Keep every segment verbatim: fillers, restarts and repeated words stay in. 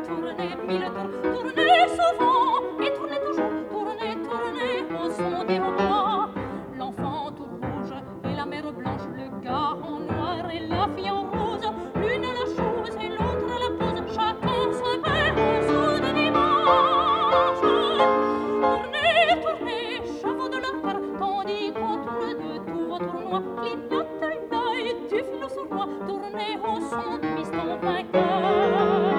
tournez mille tours, tournez souvent et tournez toujours, tournez, tournez au son des hautbois. L'enfant tout rouge et la mère blanche, le gars en noir et la fille en rose, l'une la chose et l'autre la pose, chacun se met au son de dimanche. Tournez, tournez, chevaux de leur cœur, tandis qu'autour de tout votre tournoi clignote l'œil du flot sournois, tournez au son du piston vainqueur.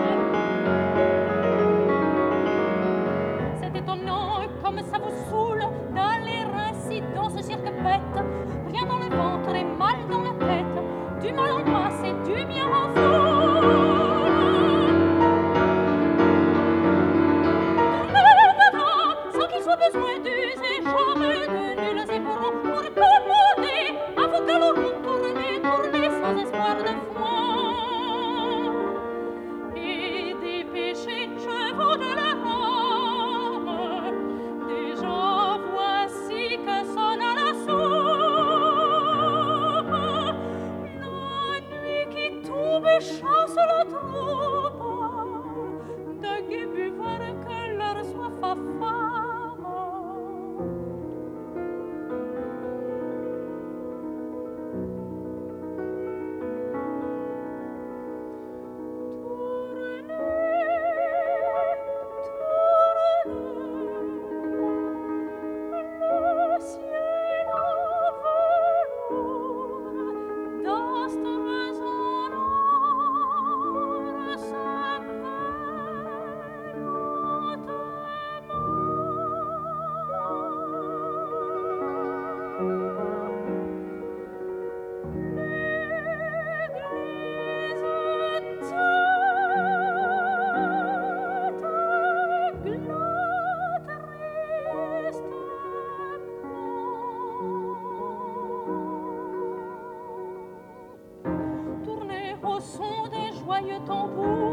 C'est étonnant comme ça vous saoule d'aller ainsi dans ce cirque bête, rien dans le ventre et mal dans la tête, du mal en masse et du bien en foule. Tournez devant, sans qu'il soit besoin d'user jamais de nuls éperons pour commander à vos galopins, tournez, tournez sans espoir de foin. Et dépêchez, chevaux de la rame, déjà voici que sonne à la soupe la nuit qui tombe et chasse la troupe de gais buvards que leur soif affame. Tournez au son des joyeux tambours,